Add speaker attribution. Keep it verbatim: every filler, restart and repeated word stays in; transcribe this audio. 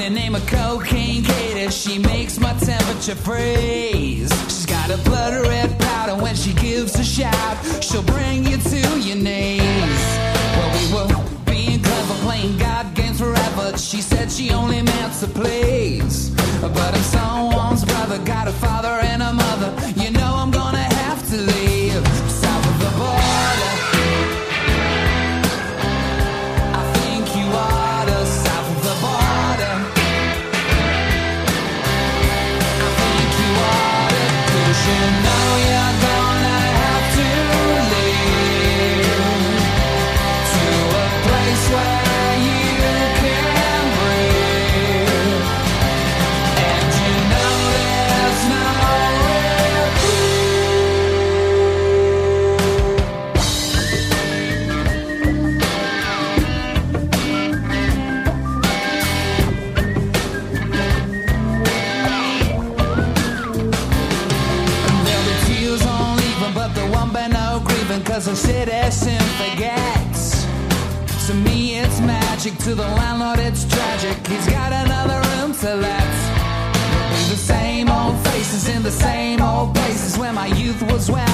Speaker 1: the name of Cocaine Katie, she makes my temperature freeze. She's got a blood red powder when she gives a shout. She'll bring you to your knees. Well, we were being clever, playing God games forever. She said she only meant to please. But if someone's brother got a father and a mother, you know I'm gonna have to leave south of the border. I think you ought to south of the border. I think you ought to, 'cause you know you're gonna have to leave to a place where you can breathe. And you know there's no there'll be tears on leaving, but there won't be no grieving, 'cause the city soon forgets. To me it's magic, to the landlord it's tragic. He's got another room to let. The same old faces in the same old places where my youth was when